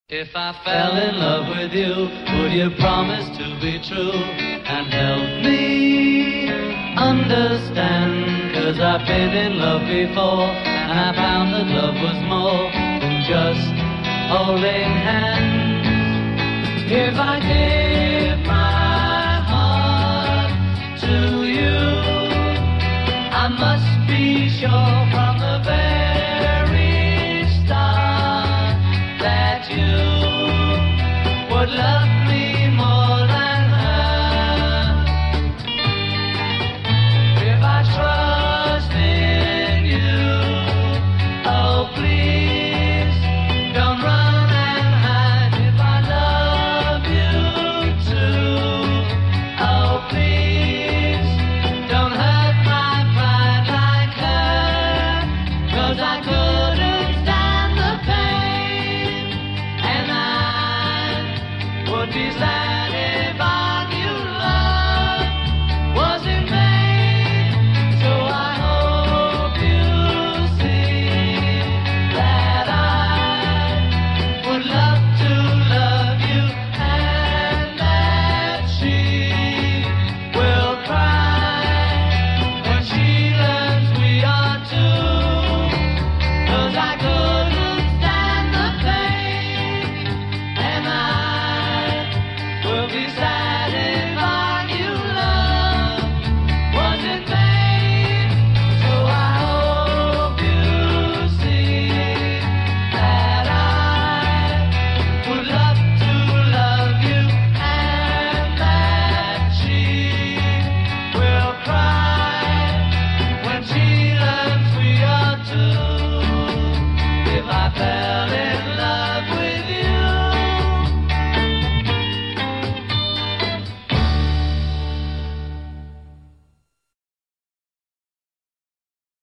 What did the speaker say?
If I fell in love with you, would you promise to be true and help me understand? 'Cause I've been in love before and I found that love was more than just holding hands. If I give my heart to you, I must be sure from the very start that you would love me more than her. If I trust in you, oh please don't run and hide. If I love you too, oh please don't hurt my pride like her. 'Cause I couldn't stand the pain and I would be sad.